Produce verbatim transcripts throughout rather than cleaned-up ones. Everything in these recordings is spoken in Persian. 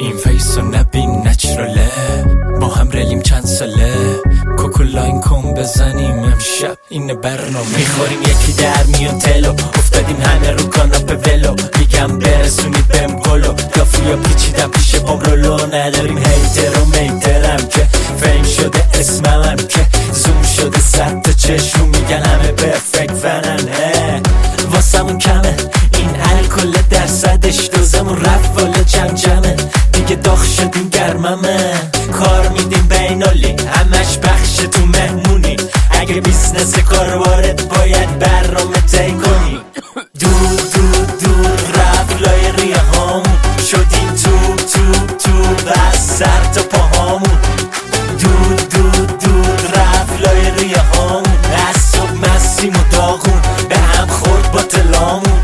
این فیس و نبین نچراله، با هم رلیم چند ساله، کوکولاین کن بزنیم امشب این برنامه. میخوریم یکی در میون تلو، افتادیم همه رو کاناپه ولو، میگم برسونید بهم گلو، دافویا پیچیدم پیش بام رولو. نداریم هیتر و میترم که فیم شده اسمم که زوم شده صد تا چشم میگن همه پرفکت فنن. واسمون کمه این الکل درصدش، دوزمون رفت والا جمع جمعه دیگه داغ شدیم گرممه. کار میدیم بینالی همش بخش تو مهمونی، اگه بیزنس کاروارت باید برنامه طی کنی. دور دور دور رفت لای ریه هامون، شدیم تو تو تو و سر تا پاهامون. دور دور دور رفت لای ریه هامون، از صبح مسیم و داغون به هم خورد با تلامون.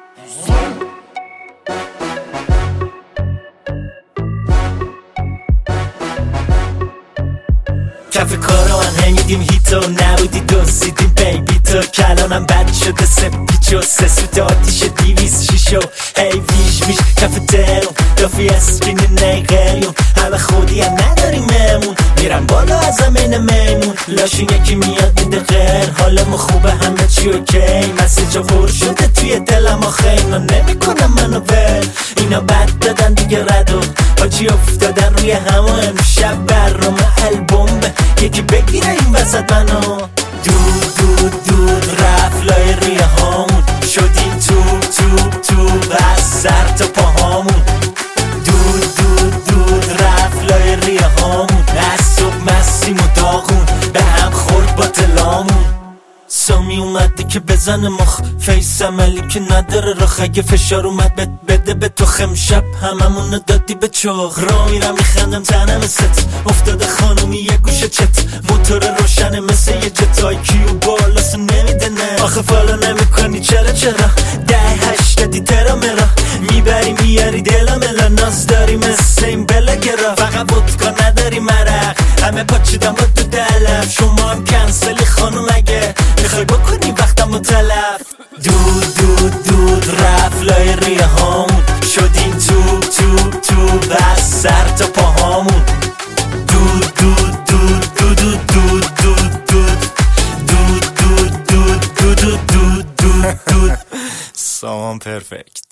کف کارا من همیدیم هیتو، نبودی دوزیدیم بیبی تو، کلانم بد شده سه پیچو، سه سوت آتیش دیویز شیشو. هی ویش ویش کف ترون دافی اسپین نیقلیون، همه خودی هم نداریم مهمون، میرن بالا از همین میمون. لاشون یکی میاد میده غیر، حال ما خوبه همه چی اوکی، مسیجا پر شده توی دلم آخه اینا نمیکنم منو ول. اینا بد دادن دیگه ردو آجی افتادن روی همه، امشب برنامه البومه یکی بگیره این وسط منو. دور دور دور رفت لای ریه هامون، شدیم تو تو تو و سر تا پاهامون. دور دور دور رفت لای ریه هامون، از صبح مسیم و داغون به هم خورد با تلامون. سامی اومده که بزنه مخ، فیس عملی که نداره رخ، اگه فشار اومد بد بده به تو خمشب هممونو دادی به چخ. را میرم میخندم تنم ست، افتاده خانومی یه گوشه چت، موتور روشنه مثل یه جتای کیو بالاسو نمیده نه. آخه فالو نمیکنی چرا چرا، ده هشتادی ترا مرا، میبری میاری دلم الا، ناز داری مثل این بلگرا، فقط ودکا نداری مرق، همه پاچیدم با تو دلم. شما هم کنسلی خانوم اگه میخوای بکنی وقتم و تلف. دور دور دور رفت لای ریه هامون، شدیم تو تو تو و سر تا پاهامون. دور دور دور دور دور دور دور دور دور دور دور دور دور دور. سامان پرفکت.